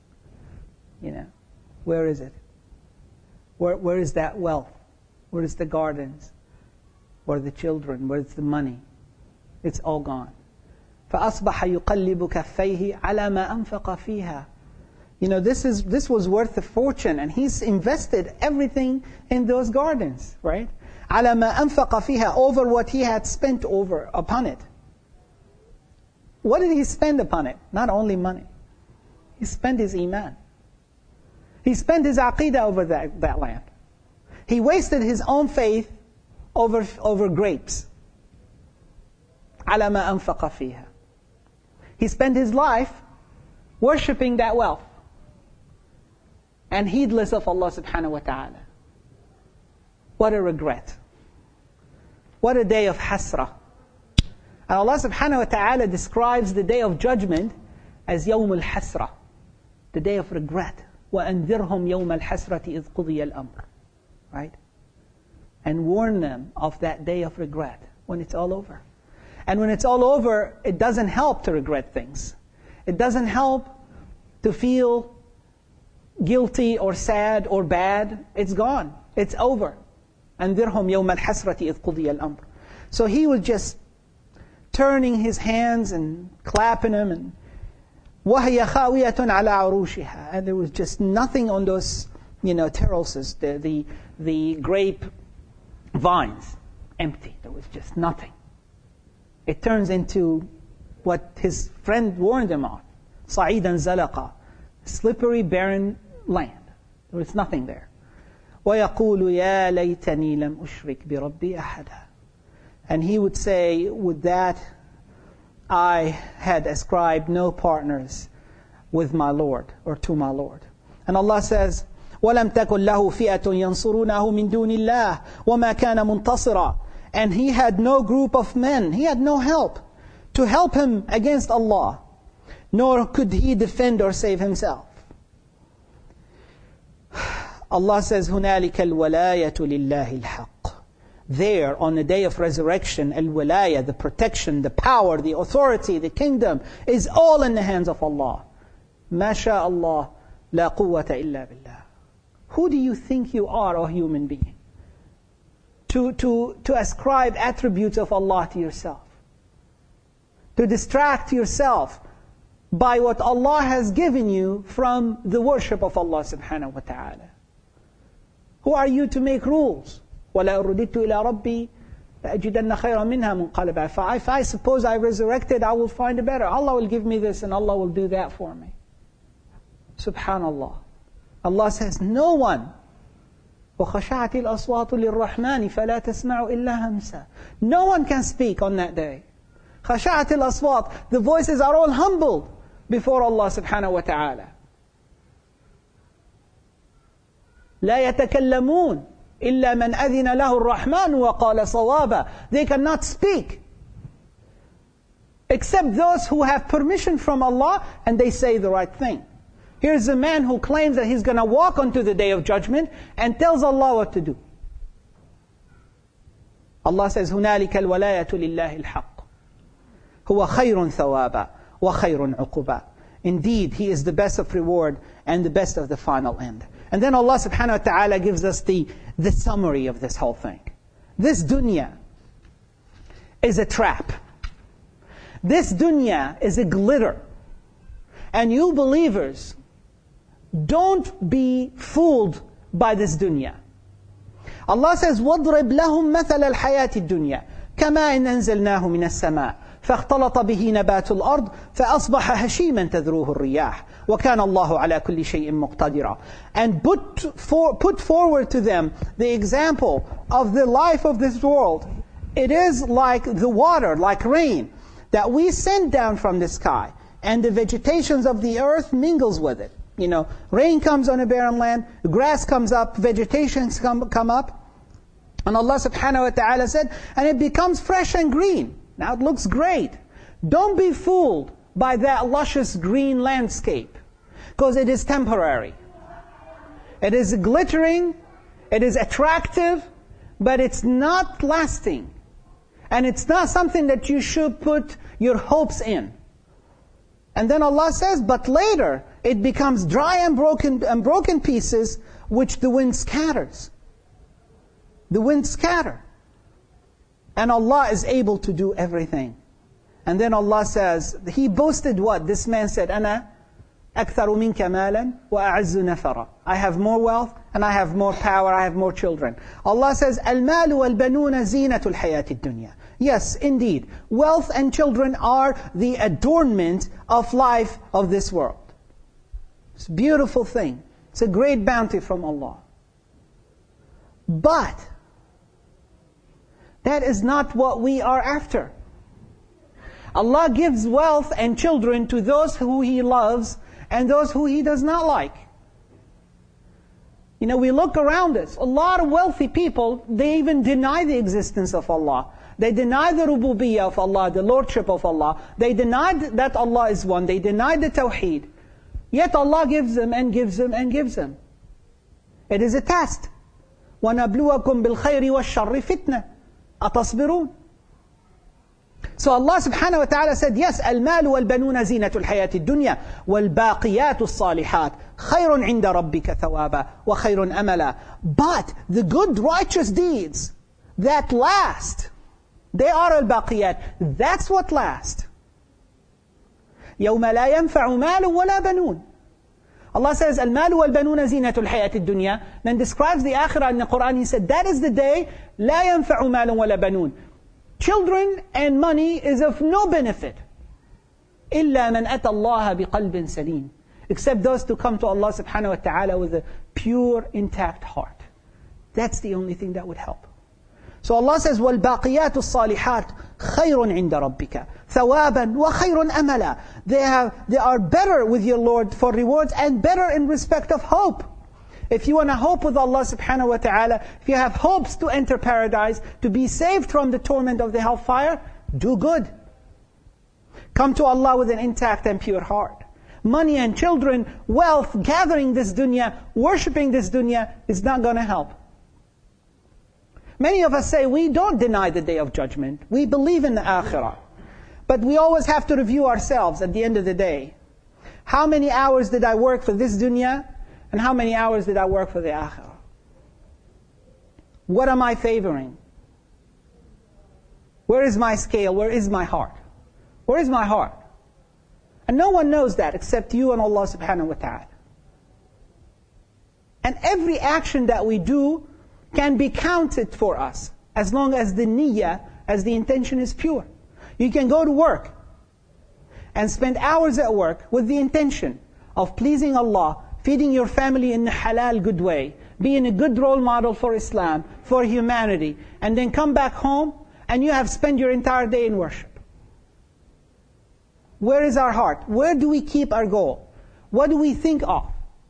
Where is it? Where is that wealth? Where is the gardens? Where are the children? Where is the money? It's all gone. فَأَصْبَحَ يُقَلِّبُ كَفَّيْهِ عَلَى مَا أَنْفَقَ فِيهَا. This was worth a fortune, and he's invested everything in those gardens, right? عَلَى مَا أَنْفَقَ فِيهَا. Over what he had spent upon it. What did he spend upon it? Not only money. He spent his iman. He spent his aqidah over that land. He wasted his own faith over grapes. عَلَى مَا أَنْفَقَ فِيهَا. He spent his life worshipping that wealth and heedless of Allah subhanahu wa ta'ala. What a regret. What a day of hasrah. And Allah subhanahu wa ta'ala describes the day of judgment as يوم الحسرة, the day of regret. وَأَنذِرْهُمْ يَوْمَ الْحَسْرَةِ إِذْ قُضِيَ الْأَمْرُ. Right? And warn them of that day of regret when it's all over. And when it's all over, it doesn't help to regret things. It doesn't help to feel guilty or sad or bad. It's gone. It's over. أَنذِرْهُمْ يَوْمَ الْحَسْرَةِ إِذْ قُضِيَ الْأَمْرُ. So he was just turning his hands and clapping them, and وَهِيَ خَاوِيَةٌ عَلَى عُرُوشِهَا. And there was just nothing on those, terraces, the grape vines, empty. There was just nothing. It turns into what his friend warned him of, صَعِيدًا زَلَقًا, slippery, barren land. There was nothing there. وَيَقُولُ يَا لَيْتَنِي لَمْ أُشْرِكْ بِرَبِّي أَحَدًا. And he would say, would that I had ascribed no partners with my Lord, or to my Lord. And Allah says, وَلَمْ تَكُنْ لَهُ فِئَةٌ يَنصُرُونَهُ مِنْ دُونِ اللَّهِ وَمَا كَانَ مُنْتَصِرًا. And he had no group of men, he had no help to help him against Allah, nor could he defend or save himself. Allah says, هُنَالِكَ الْوَلَايَةُ لِلَّهِ الْحَقِّ. There, on the day of resurrection, al-walaya, the protection, the power, the authority, the kingdom, is all in the hands of Allah. مَا شَاءَ اللَّهُ لَا قُوَّةَ إِلَّا بِاللَّهِ. Who do you think you are, O human being, to ascribe attributes of Allah to yourself? To distract yourself by what Allah has given you from the worship of Allah subhanahu wa ta'ala. Who are you to make rules? وَلَا أُرُدِدْتُ إِلَىٰ رَبِّي لَأَجِدَنَّ خَيْرًا مِنْهَا مُنْقَلِبًا. If I suppose I resurrected, I will find a better. Allah will give me this and Allah will do that for me. Subhanallah. Allah says, no one. وَخَشَعَتِ الْأَصْوَاتُ لِلرَّحْمَنِ فَلَا تَسْمَعُ إِلَّا هَمْسًا. No one can speak on that day. خَشَعَتِ الْأَصْوَاتُ. The voices are all humbled before Allah subhanahu wa ta'ala. لَا يَتَكَلَّمُونَ إِلَّا مَنْ أَذِنَ لَهُ الرَّحْمَنُ وَقَالَ صَوَابًا. They cannot speak except those who have permission from Allah and they say the right thing. Here's a man who claims that he's going to walk onto the day of judgment and tells Allah what to do. Allah says, هُنَالِكَ الْوَلَايَةُ لِلَّهِ الْحَقِّ هُوَ خَيْرٌ ثَوَابًا وَخَيْرٌ عُقُبًا. Indeed, He is the best of reward and the best of the final end. And then Allah subhanahu wa ta'ala gives us the summary of this whole thing. This dunya is a trap. This dunya is a glitter. And you believers, don't be fooled by this dunya. Allah says, وَاضْرِبْ لَهُمْ مَثَلَ الْحَيَاةِ الدُّنْيَا كَمَاءٍ أَنزَلْنَاهُ مِنَ السَّمَاءِ فاختلط به نبات الأرض فأصبح هشيما تذروه الرياح وكان الله على كل شيء مقتدرا. And put forward to them the example of the life of this world. It is like the water, like rain, that we send down from the sky, and the vegetations of the earth mingles with it. Rain comes on a barren land, grass comes up, vegetations come up, and Allah subhanahu wa ta'ala said, and it becomes fresh and green. Now it looks great. Don't be fooled by that luscious green landscape, because it is temporary. It is glittering, it is attractive, but it's not lasting. And it's not something that you should put your hopes in. And then Allah says, but later it becomes dry and broken pieces, which the wind scatters. The wind scatters. And Allah is able to do everything. And then Allah says, He boasted what? This man said, أَنَا أَكْثَرُ مِنْكَ مَالًا وَأَعَزُّ نَفَرًا. I have more wealth and I have more power, I have more children. Allah says, الْمَالُ وَالْبَنُونَ زِينَةُ الْحَيَاةِ الدُّنْيَا. Yes, indeed, wealth and children are the adornment of life of this world. It's a beautiful thing. It's a great bounty from Allah. But that is not what we are after. Allah gives wealth and children to those who He loves and those who He does not like. We look around us. A lot of wealthy people, they even deny the existence of Allah. They deny the rububiyyah of Allah, the lordship of Allah. They deny that Allah is one. They deny the tawheed. Yet Allah gives them and gives them and gives them. It is a test. وَنَبْلُوَكُمْ بِالْخَيْرِ وَالشَّرِّ فِتْنَةً أَتَصْبِرُونَ. So Allah subhanahu wa ta'ala said, yes, الْمَالُ وَالْبَنُونَ زِينَةُ الْحَيَاةِ الدُّنْيا وَالْبَاقِيَاتُ الصَّالِحَاتُ خَيْرٌ عِنْدَ رَبِّكَ ثَوَابًا وَخَيْرٌ أَمَلًا. But the good righteous deeds that last, they are al-baqiyat. That's what lasts. يَوْمَ لَا يَنْفَعُ مَالٌ وَلَا بَنُونَ. Allah says, الْمَالُ وَالْبَنُونَ زِينَةُ الْحَيَاةِ الدُّنْيا. Then describes the akhirah in the Quran. He said, that is the day, لَا يَنْفَعُ مَالٌ وَلَا بَنُونَ. Children and money is of no benefit. إِلَّا مَنْ أَتَى اللَّهَ بِقَلْبٍ سَلِيمٍ. Except those to come to Allah subhanahu wa ta'ala with a pure, intact heart. That's the only thing that would help. So Allah says, وَالْبَاقِيَاتُ الصَّالِحَاتُ خَيْرٌ عِنْدَ رَبِّكَ ثَوَابًا وَخَيْرٌ أَمَلًا. They are better with your Lord for rewards and better in respect of hope. If you want to hope with Allah subhanahu wa ta'ala, if you have hopes to enter paradise, to be saved from the torment of the hellfire, do good. Come to Allah with an intact and pure heart. Money and children, wealth, gathering this dunya, worshipping this dunya is not going to help. Many of us say, we don't deny the Day of Judgment. We believe in the Akhirah. But we always have to review ourselves at the end of the day. How many hours did I work for this dunya? And how many hours did I work for the Akhirah? What am I favoring? Where is my scale? Where is my heart? Where is my heart? And no one knows that except you and Allah subhanahu wa ta'ala. And every action that we do can be counted for us as long as the niyyah, as the intention is pure. You can go to work and spend hours at work with the intention of pleasing Allah, feeding your family in a halal good way, being a good role model for Islam, for humanity, and then come back home and you have spent your entire day in worship. Where is our heart? Where do we keep our goal? What do we think of?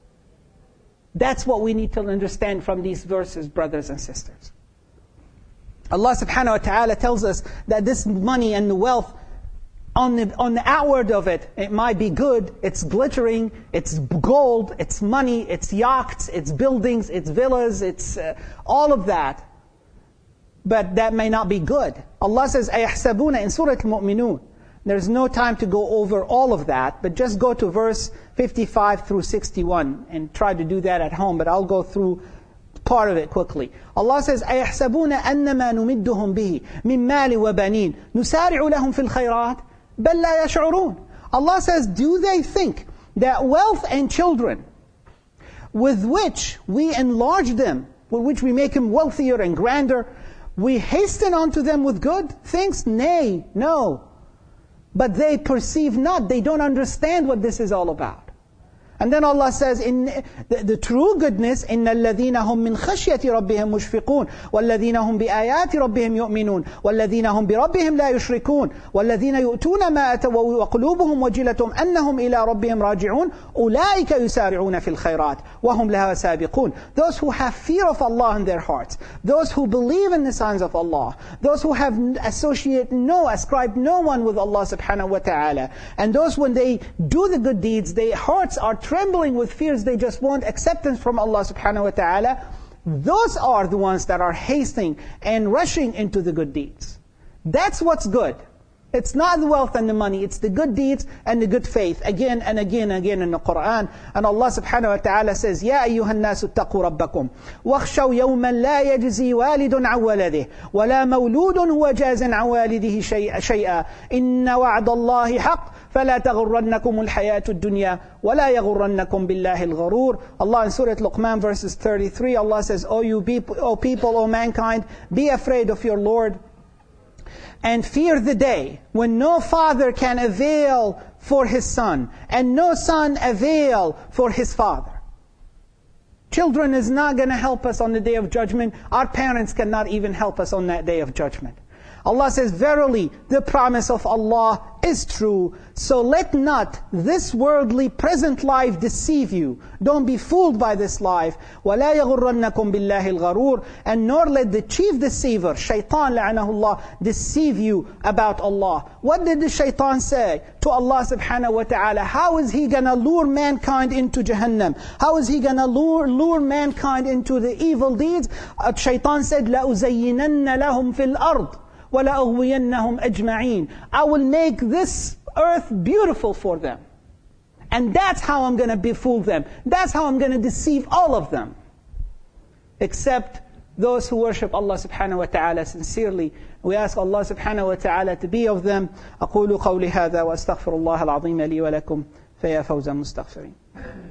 That's what we need to understand from these verses, brothers and sisters. Allah subhanahu wa ta'ala tells us that this money and the wealth, on the outward of it, it might be good, it's glittering, it's gold, it's money, it's yachts, it's buildings, it's villas, it's all of that. But that may not be good. Allah says, أَيَحْسَبُونَ in Surah Al-Mu'minun. There's no time to go over all of that, but just go to verse 55 through 61 and try to do that at home, but I'll go through part of it quickly. Allah says, أَيَحْسَبُونَ أَنَّمَا نُمِدُّهُمْ بِهِ مِن مَّالٍ وَبَنِينَ نُسَارِعُ لَهُمْ فِي الْخَيْرَاتِ بَلْ لَا يَشْعُرُونَ. Allah says, do they think that wealth and children, with which we enlarge them, with which we make them wealthier and grander, we hasten unto them with good things? Nay, no. But they perceive not, they don't understand what this is all about. And then Allah says, in the true goodness, إِنَّ الَّذِينَ هُمْ مِنْ خَشْيَةِ رَبِّهِمْ مُشْفِقُونَ وَالَّذِينَ هُمْ بِآيَاتِ رَبِّهِمْ يُؤْمِنُونَ وَالَّذِينَ هُمْ بِرَبِّهِمْ لَا يُشْرِكُونَ وَالَّذِينَ يُؤْتُونَ مَا أَتَوْا وَقُلُوبُهُمْ وَجِلَةٌ أَنَّهُمْ إِلَىٰ رَبِّهِمْ رَاجِعُونَ أُولَٰئِكَ يُسَارِعُونَ فِي الْخَيْرَاتِ وَهُمْ لَهَا سَابِقُونَ. Those who have fear of Allah in their hearts, those who believe in the signs of Allah, those who have ascribed no one with Allah subhanahu wa ta'ala, and those when they do the good deeds, their hearts are trembling with fears, they just want acceptance from Allah subhanahu wa ta'ala. Those are the ones that are hastening and rushing into the good deeds. That's what's good. It's not the wealth and the money, it's the good deeds and the good faith. Again and again and again in the Quran. And Allah subhanahu wa ta'ala says, يَا أَيُّهَا النَّاسُ اتَّقُوا رَبَّكُمْ وَاخْشَوْا يَوْمًا لَا يَجْزِي وَالِدٌ عَنْ وَلَدِهِ وَلَا مَوْلُودٌ هُوَ جَازٍ عَنْ وَالِدِهِ شَيْئًا إِنَّ وَعْدَ اللَّهِ حَقٌّ فَلَا تَغُرَّنَّكُمُ الْحَيَاةُ الدُّنْيَا وَلَا يَغُرَّنَّكُمْ بِاللَّهِ الْغَرُورُ. Allah in Surah Luqman verses 33, Allah says, O people, O mankind, be afraid of your Lord, and fear the day when no father can avail for his son, and no son avail for his father. Children is not going to help us on the Day of Judgment. Our parents cannot even help us on that Day of Judgment. Allah says, verily, the promise of Allah is true. So let not this worldly present life deceive you. Don't be fooled by this life. وَلَا يَغُرَّنَّكُمْ بِاللَّهِ الْغَرُورِ. And nor let the chief deceiver, shaitan la'anahullah, deceive you about Allah. What did the shaitan say to Allah subhanahu wa ta'ala? How is he going to lure mankind into Jahannam? How is he going to lure mankind into the evil deeds? Shaitan said, لَأُزَيِّنَنَّ لَهُمْ فِي الْأَرْضِ وَلَأُغْوِيَنَّهُمْ أَجْمَعِينَ. I will make this earth beautiful for them. And that's how I'm going to befool them. That's how I'm going to deceive all of them. Except those who worship Allah subhanahu wa ta'ala sincerely. We ask Allah subhanahu wa ta'ala to be of them. أقول قولي هذا وأستغفر الله العظيم لي ولكم فيا فوز المستغفرين.